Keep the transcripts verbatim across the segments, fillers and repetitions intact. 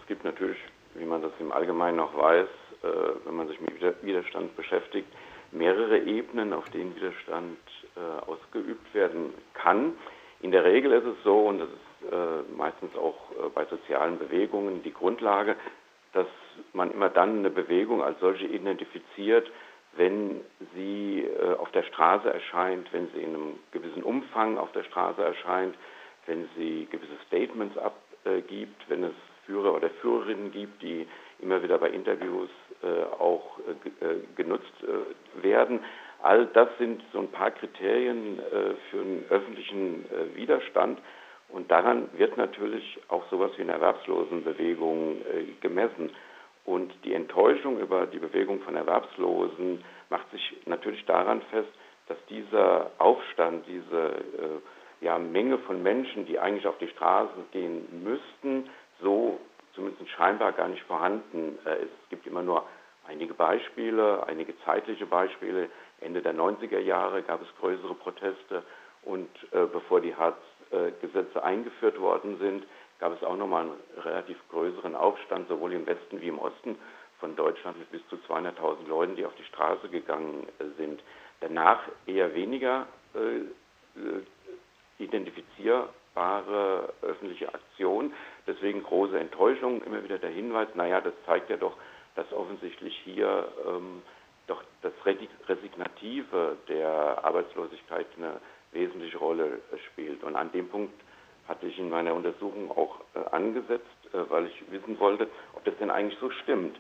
gibt natürlich, wie man das im Allgemeinen auch weiß, äh, wenn man sich mit Widerstand beschäftigt, mehrere Ebenen, auf denen Widerstand äh, ausgeübt werden kann. In der Regel ist es so, und das ist äh, meistens auch äh, bei sozialen Bewegungen die Grundlage, dass man immer dann eine Bewegung als solche identifiziert, wenn sie äh, auf der Straße erscheint, wenn sie in einem gewissen Umfang auf der Straße erscheint, wenn sie gewisse Statements abgibt, wenn es Führer oder Führerinnen gibt, die immer wieder bei Interviews äh, auch äh, genutzt äh, werden. All das sind so ein paar Kriterien äh, für einen öffentlichen äh, Widerstand. Und daran wird natürlich auch sowas wie eine Erwerbslosenbewegung äh, gemessen. Und die Enttäuschung über die Bewegung von Erwerbslosen macht sich natürlich daran fest, dass dieser Aufstand, diese äh, ja, Menge von Menschen, die eigentlich auf die Straße gehen müssten, so zumindest scheinbar gar nicht vorhanden äh, ist. Es gibt immer nur einige Beispiele, einige zeitliche Beispiele. Ende der neunziger Jahre gab es größere Proteste und äh, bevor die Hartz-Gesetze eingeführt worden sind, gab es auch nochmal einen relativ größeren Aufstand, sowohl im Westen wie im Osten von Deutschland mit bis zu zweihunderttausend Leuten, die auf die Straße gegangen äh, sind. Danach eher weniger äh, identifizierbare öffentliche Aktion, deswegen große Enttäuschung, immer wieder der Hinweis, naja, das zeigt ja doch, dass offensichtlich hier ähm, doch das Resignative der Arbeitslosigkeit eine wesentliche Rolle spielt. Und an dem Punkt hatte ich in meiner Untersuchung auch äh, angesetzt, äh, weil ich wissen wollte, ob das denn eigentlich so stimmt.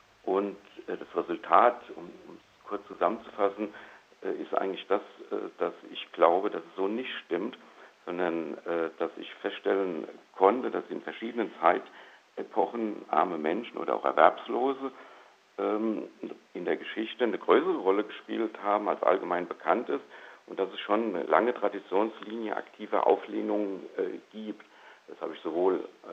Und äh, das Resultat, um es kurz zusammenzufassen, äh, ist eigentlich das, äh, dass ich glaube, dass es so nicht stimmt, sondern äh, dass ich feststellen konnte, dass in verschiedenen Zeitepochen arme Menschen oder auch Erwerbslose ähm, in der Geschichte eine größere Rolle gespielt haben, als allgemein bekannt ist, und dass es schon eine lange Traditionslinie aktiver Auflehnung äh, gibt. Das habe ich sowohl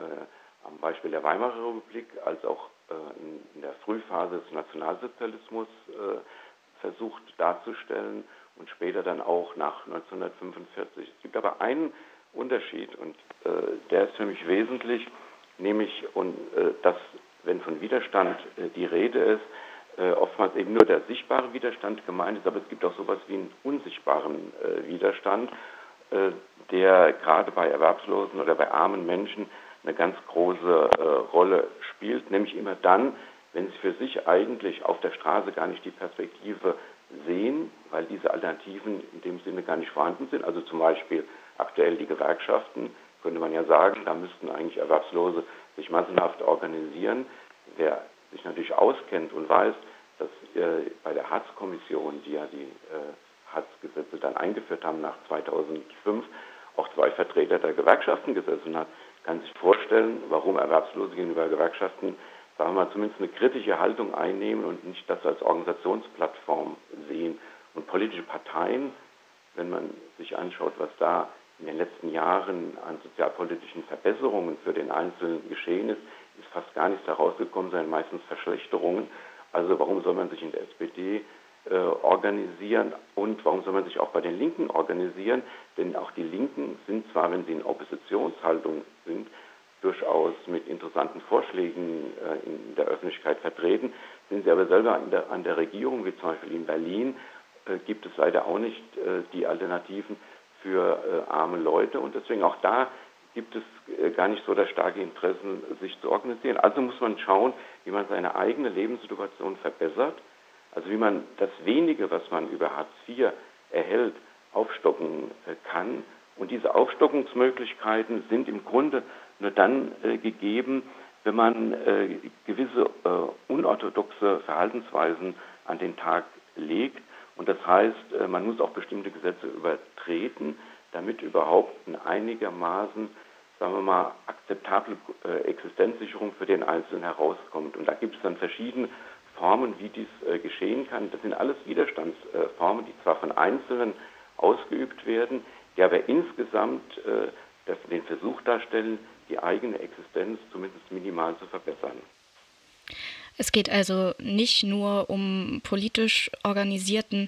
äh, am Beispiel der Weimarer Republik als auch äh, in, in der Frühphase des Nationalsozialismus äh, versucht darzustellen und später dann auch nach neunzehnhundertfünfundvierzig. Es gibt aber einen Unterschied und äh, der ist für mich wesentlich, nämlich, und, äh, dass, wenn von Widerstand äh, die Rede ist, äh, oftmals eben nur der sichtbare Widerstand gemeint ist, aber es gibt auch sowas wie einen unsichtbaren äh, Widerstand, äh, der gerade bei Erwerbslosen oder bei armen Menschen eine ganz große äh, Rolle spielt, nämlich immer dann, wenn sie für sich eigentlich auf der Straße gar nicht die Perspektive sehen, weil diese Alternativen in dem Sinne gar nicht vorhanden sind. Also zum Beispiel aktuell die Gewerkschaften, könnte man ja sagen, da müssten eigentlich Erwerbslose sich massenhaft organisieren. Wer sich natürlich auskennt und weiß, dass äh, bei der Hartz-Kommission, die ja die äh, Hartz-Gesetze dann eingeführt haben nach zweitausendfünf, auch zwei Vertreter der Gewerkschaften gesessen hat, kann sich vorstellen, warum Erwerbslose gegenüber Gewerkschaften, sagen wir mal, zumindest eine kritische Haltung einnehmen und nicht das als Organisationsplattform sehen. Und politische Parteien, wenn man sich anschaut, was da in den letzten Jahren an sozialpolitischen Verbesserungen für den Einzelnen geschehen ist, ist fast gar nichts herausgekommen, sondern meistens Verschlechterungen. Also warum soll man sich in der S P D äh, organisieren und warum soll man sich auch bei den Linken organisieren? Denn auch die Linken sind zwar, wenn sie in Oppositionshaltung sind, durchaus mit interessanten Vorschlägen äh, in der Öffentlichkeit vertreten, sind sie aber selber an der, an der Regierung, wie zum Beispiel in Berlin, äh, gibt es leider auch nicht äh, die Alternativen für äh, arme Leute, und deswegen auch da gibt es äh, gar nicht so das starke Interesse, sich zu organisieren. Also muss man schauen, wie man seine eigene Lebenssituation verbessert, also wie man das Wenige, was man über Hartz vier erhält, aufstocken äh, kann. Und diese Aufstockungsmöglichkeiten sind im Grunde nur dann äh, gegeben, wenn man äh, gewisse äh, unorthodoxe Verhaltensweisen an den Tag legt. Und das heißt, äh, man muss auch bestimmte Gesetze übertreten, damit überhaupt eine einigermaßen, sagen wir mal, akzeptable äh, Existenzsicherung für den Einzelnen herauskommt. Und da gibt es dann verschiedene Formen, wie dies äh, geschehen kann. Das sind alles Widerstandsformen, die zwar von Einzelnen ausgeübt werden, die aber insgesamt äh, das, den Versuch darstellen, die eigene Existenz zumindest minimal zu verbessern. Es geht also nicht nur um politisch organisierten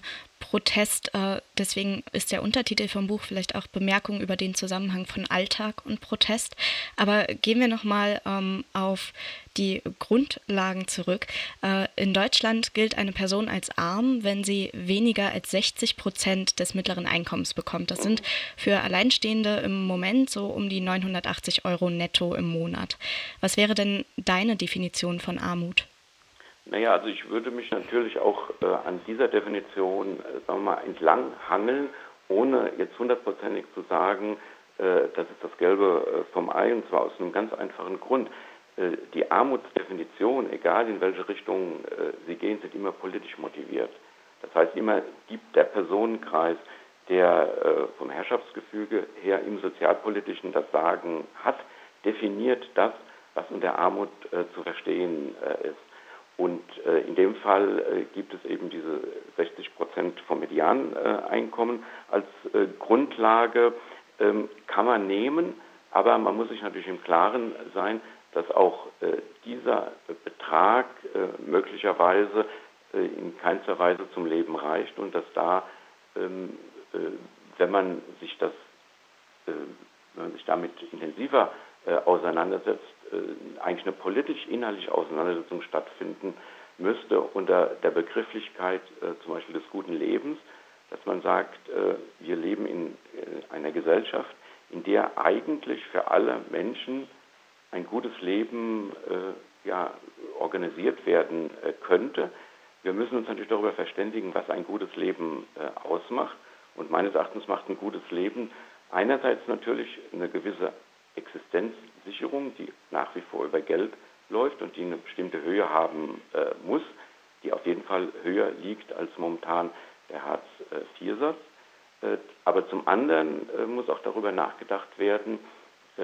Protest. Äh, deswegen ist der Untertitel vom Buch vielleicht auch Bemerkungen über den Zusammenhang von Alltag und Protest. Aber gehen wir nochmal ähm, auf die Grundlagen zurück. Äh, in Deutschland gilt eine Person als arm, wenn sie weniger als sechzig Prozent des mittleren Einkommens bekommt. Das sind für Alleinstehende im Moment so um die neunhundertachtzig Euro netto im Monat. Was wäre denn deine Definition von Armut? Naja, also ich würde mich natürlich auch äh, an dieser Definition, äh, sagen wir mal, entlang hangeln, ohne jetzt hundertprozentig zu sagen, äh, das ist das Gelbe äh, vom Ei, und zwar aus einem ganz einfachen Grund. Äh, die Armutsdefinition, egal in welche Richtung äh, sie gehen, sind immer politisch motiviert. Das heißt, immer gibt der Personenkreis, der äh, vom Herrschaftsgefüge her im Sozialpolitischen das Sagen hat, definiert das, was unter Armut äh, zu verstehen äh, ist. Und äh, in dem Fall äh, gibt es eben diese sechzig Prozent vom Medianeinkommen äh, als äh, Grundlage, ähm, kann man nehmen, aber man muss sich natürlich im Klaren sein, dass auch äh, dieser Betrag äh, möglicherweise äh, in keinster Weise zum Leben reicht und dass da, ähm, äh, wenn man sich das, äh, wenn man sich damit intensiver äh, auseinandersetzt, eigentlich eine politisch-inhaltliche Auseinandersetzung stattfinden müsste unter der Begrifflichkeit äh, zum Beispiel des guten Lebens, dass man sagt, äh, wir leben in äh, einer Gesellschaft, in der eigentlich für alle Menschen ein gutes Leben äh, ja, organisiert werden äh, könnte. Wir müssen uns natürlich darüber verständigen, was ein gutes Leben äh, ausmacht. Und meines Erachtens macht ein gutes Leben einerseits natürlich eine gewisse Existenzsicherung, die nach wie vor über Geld läuft und die eine bestimmte Höhe haben äh, muss, die auf jeden Fall höher liegt als momentan der Hartz vier Satz. Äh, aber zum anderen äh, muss auch darüber nachgedacht werden, äh,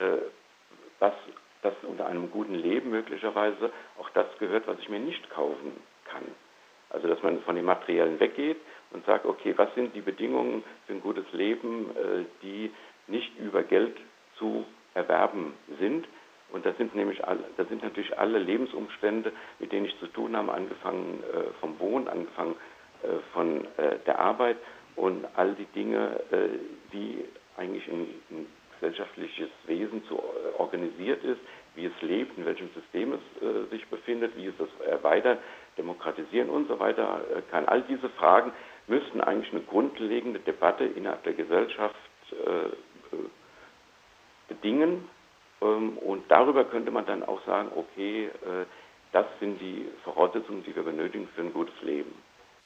was das unter einem guten Leben möglicherweise auch das gehört, was ich mir nicht kaufen kann. Also dass man von dem Materiellen weggeht und sagt, okay, was sind die Bedingungen für ein gutes Leben, äh, die nicht über Geld zu erwerben sind. Und das sind nämlich alle, das sind natürlich alle Lebensumstände, mit denen ich zu tun habe, angefangen äh, vom Wohnen, angefangen äh, von äh, der Arbeit und all die Dinge, äh, wie eigentlich ein, ein gesellschaftliches Wesen so äh, organisiert ist, wie es lebt, in welchem System es äh, sich befindet, wie es das erweitert, demokratisieren und so weiter äh, kann. All diese Fragen müssten eigentlich eine grundlegende Debatte innerhalb der Gesellschaft äh, äh, bedingen, ähm, und darüber könnte man dann auch sagen, okay, äh, das sind die Voraussetzungen, die wir benötigen für ein gutes Leben.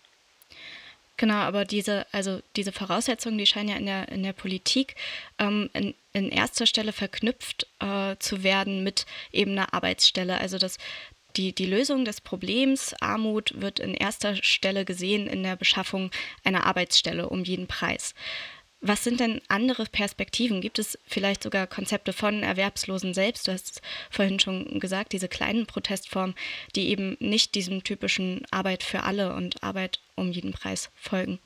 Genau, aber diese, also diese Voraussetzungen, die scheinen ja in der, in der Politik ähm, in, in erster Stelle verknüpft äh, zu werden mit eben einer Arbeitsstelle. Also das, die, die Lösung des Problems Armut wird in erster Stelle gesehen in der Beschaffung einer Arbeitsstelle um jeden Preis. Was sind denn andere Perspektiven? Gibt es vielleicht sogar Konzepte von Erwerbslosen selbst? Du hast es vorhin schon gesagt, diese kleinen Protestformen, die eben nicht diesem typischen Arbeit für alle und Arbeit um jeden Preis folgen.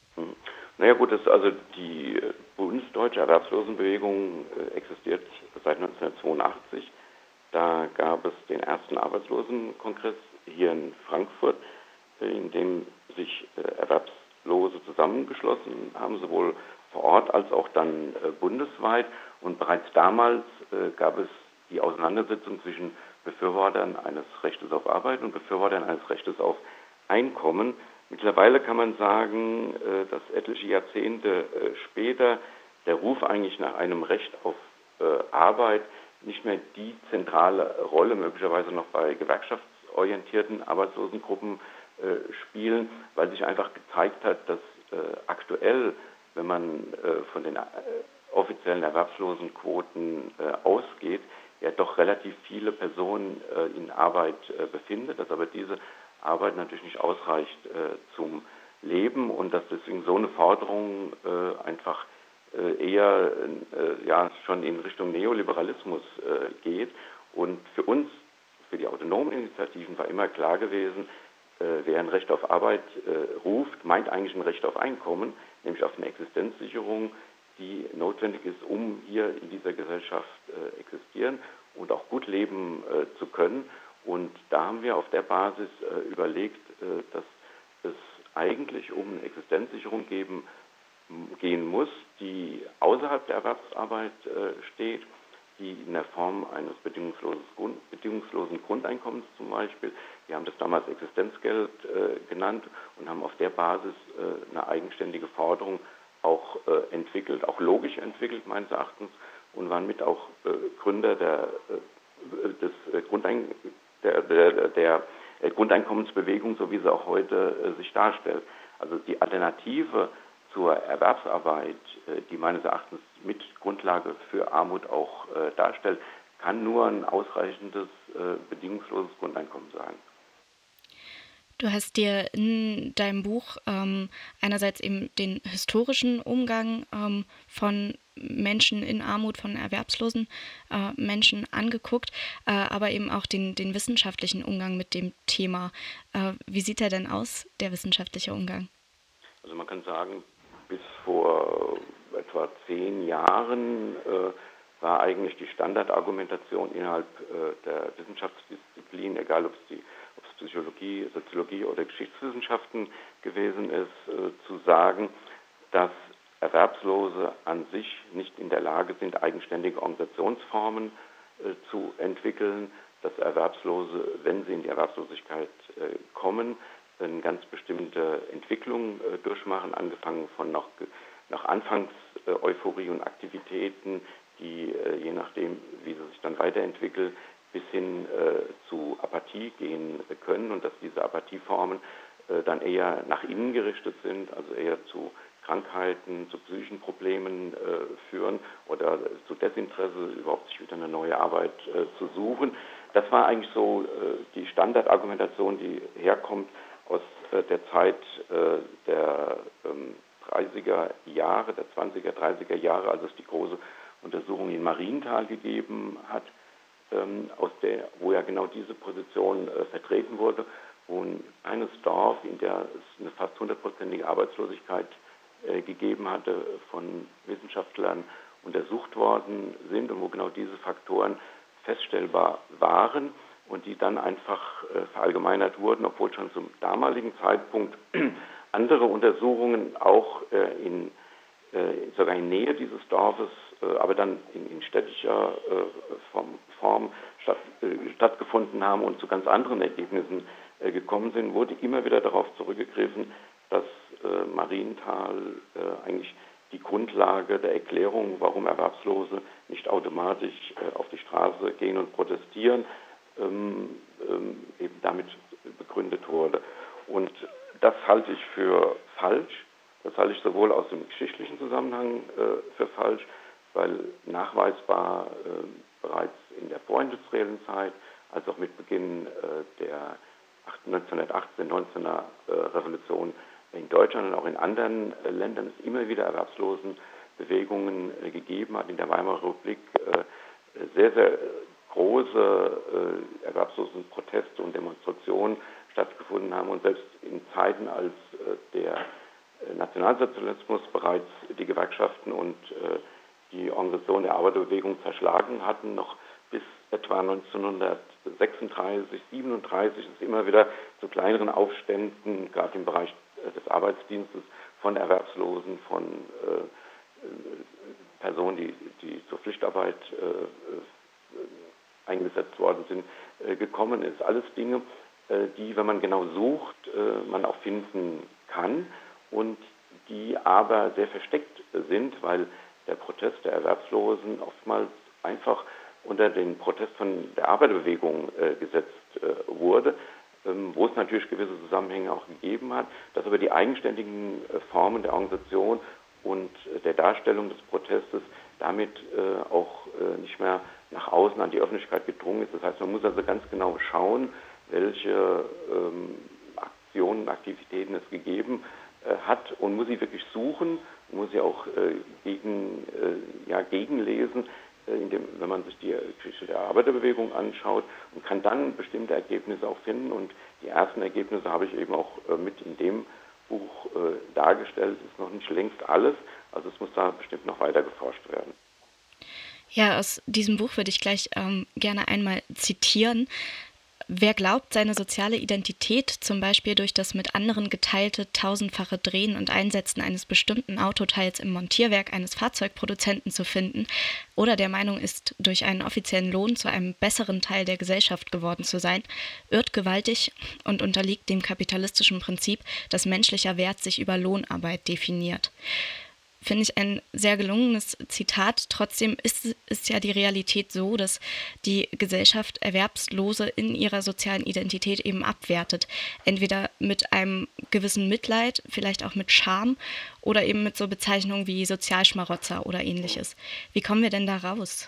Naja gut, das, also die bundesdeutsche Erwerbslosenbewegung äh, existiert seit neunzehnhundertzweiundachtzig. Da gab es den ersten Arbeitslosenkongress hier in Frankfurt, äh, in dem sich äh, Erwerbslose zusammengeschlossen haben, sowohl vor Ort als auch dann äh, bundesweit. Und bereits damals äh, gab es die Auseinandersetzung zwischen Befürwortern eines Rechtes auf Arbeit und Befürwortern eines Rechtes auf Einkommen. Mittlerweile kann man sagen, äh, dass etliche Jahrzehnte äh, später der Ruf eigentlich nach einem Recht auf äh, Arbeit nicht mehr die zentrale Rolle möglicherweise noch bei gewerkschaftsorientierten Arbeitslosengruppen äh, spielen, weil sich einfach gezeigt hat, dass äh, aktuell, wenn man äh, von den äh, offiziellen Erwerbslosenquoten äh, ausgeht, ja doch relativ viele Personen äh, in Arbeit äh, befindet, dass aber diese Arbeit natürlich nicht ausreicht äh, zum Leben und dass deswegen so eine Forderung äh, einfach äh, eher äh, ja schon in Richtung Neoliberalismus äh, geht. Und für uns, für die autonomen Initiativen war immer klar gewesen, äh, wer ein Recht auf Arbeit äh, ruft, meint eigentlich ein Recht auf Einkommen, nämlich auf eine Existenzsicherung, die notwendig ist, um hier in dieser Gesellschaft äh, existieren und auch gut leben äh, zu können. Und da haben wir auf der Basis äh, überlegt, äh, dass es eigentlich um eine Existenzsicherung geben, gehen muss, die außerhalb der Erwerbsarbeit äh, steht, die in der Form eines bedingungslosen, Grund, bedingungslosen Grundeinkommens zum Beispiel, wir haben das damals Existenzgeld äh, genannt und haben auf der Basis äh, eine eigenständige Forderung auch äh, entwickelt, auch logisch entwickelt meines Erachtens und waren mit auch äh, Gründer der, äh, des äh, Grundein der, der, der äh, Grundeinkommensbewegung, so wie sie auch heute äh, sich darstellt. Also die Alternative zur Erwerbsarbeit, äh, die meines Erachtens mit Grundlage für Armut auch äh, darstellt, kann nur ein ausreichendes, äh, bedingungsloses Grundeinkommen sein. Du hast dir in deinem Buch ähm, einerseits eben den historischen Umgang ähm, von Menschen in Armut, von erwerbslosen äh, Menschen angeguckt, äh, aber eben auch den, den wissenschaftlichen Umgang mit dem Thema. Äh, wie sieht er denn aus, der wissenschaftliche Umgang? Also man kann sagen, bis vor etwa zehn Jahren äh, war eigentlich die Standardargumentation innerhalb äh, der Wissenschaftsdisziplin, egal ob es die ob es Psychologie, Soziologie oder Geschichtswissenschaften gewesen ist, äh, zu sagen, dass Erwerbslose an sich nicht in der Lage sind, eigenständige Organisationsformen äh, zu entwickeln, dass Erwerbslose, wenn sie in die Erwerbslosigkeit äh, kommen, eine ganz bestimmte Entwicklung äh, durchmachen, angefangen von noch, noch Anfangs-Euphorie und Aktivitäten, die äh, je nachdem, wie sie sich dann weiterentwickeln, bis hin äh, zu Apathie gehen können und dass diese Apathieformen äh, dann eher nach innen gerichtet sind, also eher zu Krankheiten, zu psychischen Problemen äh, führen oder zu Desinteresse, überhaupt sich wieder eine neue Arbeit äh, zu suchen. Das war eigentlich so äh, die Standardargumentation, die herkommt aus äh, der Zeit äh, der ähm, dreißiger Jahre, der zwanziger, dreißiger Jahre, als es die große Untersuchung in Marienthal gegeben hat, ähm, aus der, wo ja genau diese Position äh, vertreten wurde, wo ein eines Dorf, in der es eine fast hundertprozentige Arbeitslosigkeit äh, gegeben hatte, von Wissenschaftlern untersucht worden sind und wo genau diese Faktoren feststellbar waren und die dann einfach äh, verallgemeinert wurden, obwohl schon zum damaligen Zeitpunkt andere Untersuchungen auch äh, in äh, sogar in Nähe dieses Dorfes, äh, aber dann in, in städtischer äh, Form, Form statt, äh, stattgefunden haben und zu ganz anderen Ergebnissen äh, gekommen sind, wurde immer wieder darauf zurückgegriffen, dass äh, Marienthal äh, eigentlich die Grundlage der Erklärung, warum Erwerbslose nicht automatisch äh, auf die Straße gehen und protestieren, ähm, ähm, eben damit begründet wurde. Und das halte ich für falsch. Das halte ich sowohl aus dem geschichtlichen Zusammenhang äh, für falsch, weil nachweisbar äh, bereits in der vorindustriellen Zeit, als auch mit Beginn äh, der neunzehnhundertachtzehn, neunzehner äh, Revolution in Deutschland und auch in anderen äh, Ländern es immer wieder Erwerbslosenbewegungen äh, gegeben hat. In der Weimarer Republik äh, sehr, sehr große äh, Erwerbslosenproteste und Demonstrationen stattgefunden haben und selbst in Zeiten, als äh, der Nationalsozialismus bereits die Gewerkschaften und äh, die Organisation der Arbeiterbewegung zerschlagen hatten, noch bis etwa neunzehnhundertsechsunddreißig, siebenunddreißig es immer wieder zu kleineren Aufständen, gerade im Bereich äh, des Arbeitsdienstes, von Erwerbslosen, von äh, Personen, die, die zur Pflichtarbeit äh, eingesetzt worden sind, äh, gekommen ist. Alles Dinge, äh, die, wenn man genau sucht, äh, man auch finden kann und die aber sehr versteckt sind, weil der Protest der Erwerbslosen oftmals einfach unter den Protest von der Arbeiterbewegung äh, gesetzt äh, wurde, ähm, wo es natürlich gewisse Zusammenhänge auch gegeben hat, dass aber die eigenständigen äh, Formen der Organisation und äh, der Darstellung des Protestes damit äh, auch äh, nicht mehr nach außen an die Öffentlichkeit gedrungen ist. Das heißt, man muss also ganz genau schauen, welche ähm, Aktionen, Aktivitäten es gegeben hat und muss sie wirklich suchen, muss sie auch äh, gegen, äh, ja, gegenlesen, äh, indem, wenn man sich die Geschichte der Arbeiterbewegung anschaut und kann dann bestimmte Ergebnisse auch finden. Und die ersten Ergebnisse habe ich eben auch äh, mit in dem Buch äh, dargestellt. Ist noch nicht längst alles, also es muss da bestimmt noch weiter geforscht werden. Ja, aus diesem Buch würde ich gleich ähm, gerne einmal zitieren. Wer glaubt, seine soziale Identität zum Beispiel durch das mit anderen geteilte tausendfache Drehen und Einsetzen eines bestimmten Autoteils im Montierwerk eines Fahrzeugproduzenten zu finden oder der Meinung ist, durch einen offiziellen Lohn zu einem besseren Teil der Gesellschaft geworden zu sein, irrt gewaltig und unterliegt dem kapitalistischen Prinzip, dass menschlicher Wert sich über Lohnarbeit definiert. Finde ich ein sehr gelungenes Zitat. Trotzdem ist, ist ja die Realität so, dass die Gesellschaft Erwerbslose in ihrer sozialen Identität eben abwertet. Entweder mit einem gewissen Mitleid, vielleicht auch mit Scham oder eben mit so Bezeichnungen wie Sozialschmarotzer oder ähnliches. Wie kommen wir denn da raus?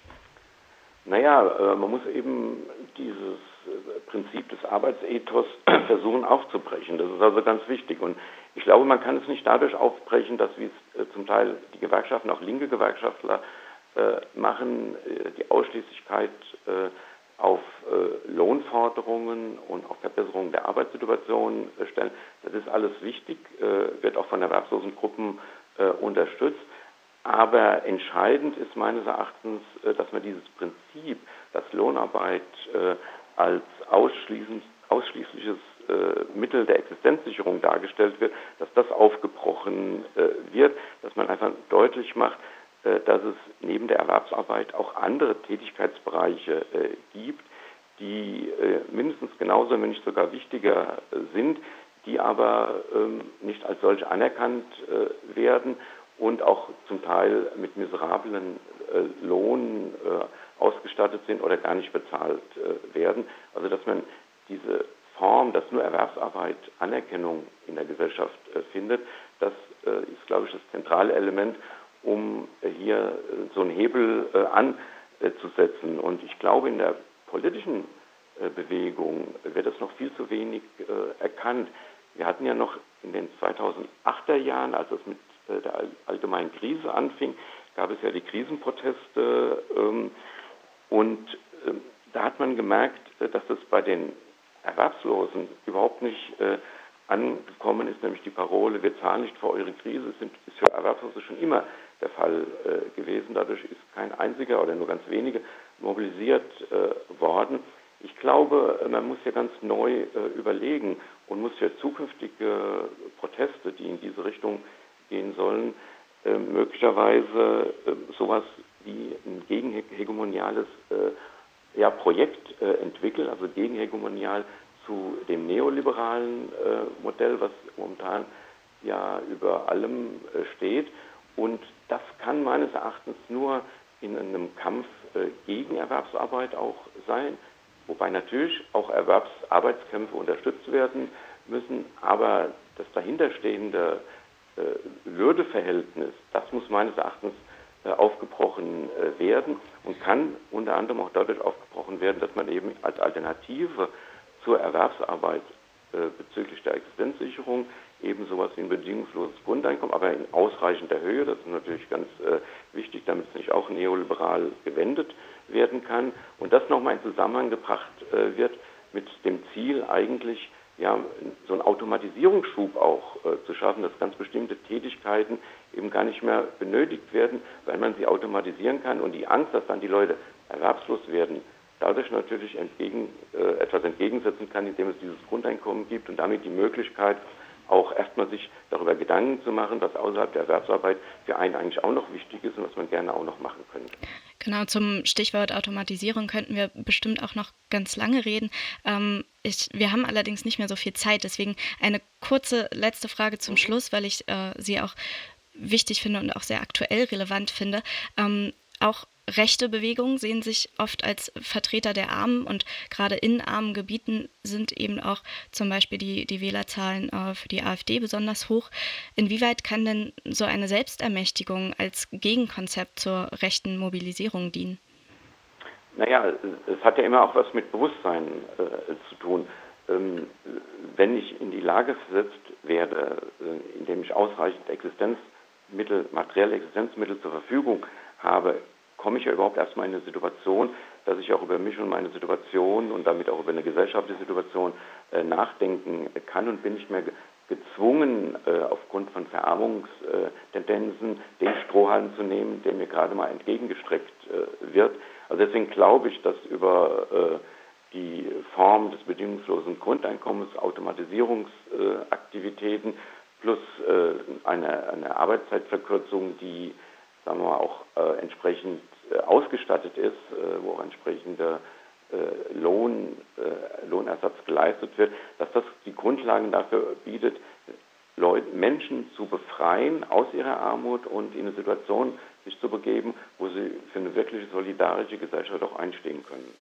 Naja, man muss eben dieses Prinzip des Arbeitsethos versuchen aufzubrechen. Das ist also ganz wichtig. Und ich glaube, man kann es nicht dadurch aufbrechen, dass wie es äh, zum Teil die Gewerkschaften, auch linke Gewerkschaftler äh, machen, äh, die Ausschließlichkeit äh, auf äh, Lohnforderungen und auf Verbesserungen der Arbeitssituation äh, stellen. Das ist alles wichtig, äh, wird auch von erwerbslosen Gruppen äh, unterstützt. Aber entscheidend ist meines Erachtens, äh, dass man dieses Prinzip, dass Lohnarbeit äh, als ausschließend, ausschließliches äh, Mittel der Existenzsicherung dargestellt wird, dass das aufgebrochen äh, wird, dass man einfach deutlich macht, äh, dass es neben der Erwerbsarbeit auch andere Tätigkeitsbereiche äh, gibt, die äh, mindestens genauso, wenn nicht sogar wichtiger äh, sind, die aber ähm, nicht als solche anerkannt äh, werden und auch zum Teil mit miserablen äh, Lohn äh, ausgestattet sind oder gar nicht bezahlt äh, werden. Also dass man diese Form, dass nur Erwerbsarbeit Anerkennung in der Gesellschaft äh, findet, das äh, ist, glaube ich, das zentrale Element, um äh, hier äh, so einen Hebel äh, anzusetzen. Und ich glaube, in der politischen äh, Bewegung wird das noch viel zu wenig äh, erkannt. Wir hatten ja noch in den zweitausendachter Jahren, als es mit äh, der allgemeinen Krise anfing, gab es ja die Krisenproteste ähm, und äh, da hat man gemerkt, äh, dass das bei den Erwerbslosen überhaupt nicht äh, angekommen ist, nämlich die Parole, wir zahlen nicht für eure Krise, das ist für Erwerbslose schon immer der Fall äh, gewesen. Dadurch ist kein einziger oder nur ganz wenige mobilisiert äh, worden. Ich glaube, man muss ja ganz neu äh, überlegen und muss für zukünftige Proteste, die in diese Richtung gehen sollen, äh, möglicherweise äh, sowas wie ein gegenhegemoniales äh, ja, Projekt äh, entwickeln, also gegenhegemonial zu dem neoliberalen äh, Modell, was momentan ja über allem äh, steht. Und das kann meines Erachtens nur in einem Kampf äh, gegen Erwerbsarbeit auch sein, wobei natürlich auch Erwerbsarbeitskämpfe unterstützt werden müssen, aber das dahinterstehende äh, Würdeverhältnis, das muss meines Erachtens äh, aufgebrochen äh, werden und kann unter anderem auch dadurch aufgebrochen werden, dass man eben als Alternative zur Erwerbsarbeit äh, bezüglich der Existenzsicherung eben sowas wie ein bedingungsloses Grundeinkommen, aber in ausreichender Höhe, das ist natürlich ganz äh, wichtig, damit es nicht auch neoliberal gewendet werden kann und das nochmal in Zusammenhang gebracht äh, wird mit dem Ziel eigentlich, ja, so einen Automatisierungsschub auch äh, zu schaffen, dass ganz bestimmte Tätigkeiten eben gar nicht mehr benötigt werden, weil man sie automatisieren kann und die Angst, dass dann die Leute erwerbslos werden, dadurch natürlich entgegen, äh, etwas entgegensetzen kann, indem es dieses Grundeinkommen gibt und damit die Möglichkeit, auch erstmal sich darüber Gedanken zu machen, was außerhalb der Erwerbsarbeit für einen eigentlich auch noch wichtig ist und was man gerne auch noch machen könnte. Genau, zum Stichwort Automatisierung könnten wir bestimmt auch noch ganz lange reden. Ähm, ich, wir haben allerdings nicht mehr so viel Zeit, deswegen eine kurze letzte Frage zum mhm. Schluss, weil ich äh, sie auch wichtig finde und auch sehr aktuell relevant finde. Ähm, auch rechte Bewegungen sehen sich oft als Vertreter der Armen und gerade in armen Gebieten sind eben auch zum Beispiel die, die Wählerzahlen äh, für die AfD besonders hoch. Inwieweit kann denn so eine Selbstermächtigung als Gegenkonzept zur rechten Mobilisierung dienen? Naja, es hat ja immer auch was mit Bewusstsein äh, zu tun. Ähm, wenn ich in die Lage versetzt werde, äh, indem ich ausreichend Existenzmittel, materielle Existenzmittel zur Verfügung habe, komme ich ja überhaupt erstmal in eine Situation, dass ich auch über mich und meine Situation und damit auch über eine gesellschaftliche Situation äh, nachdenken kann und bin nicht mehr ge- gezwungen, äh, aufgrund von Verarmungstendenzen den Strohhalm zu nehmen, der mir gerade mal entgegengestreckt äh, wird. Also deswegen glaube ich, dass über äh, die Form des bedingungslosen Grundeinkommens, Automatisierungsaktivitäten äh, plus äh, eine, eine Arbeitszeitverkürzung, die, sagen wir mal, auch äh, entsprechend äh, ausgestattet ist, äh, wo auch entsprechender äh, Lohn, äh, Lohnersatz geleistet wird, dass das die Grundlagen dafür bietet, Leute, Menschen zu befreien aus ihrer Armut und in eine Situation sich zu begeben, wo sie für eine wirkliche solidarische Gesellschaft auch einstehen können.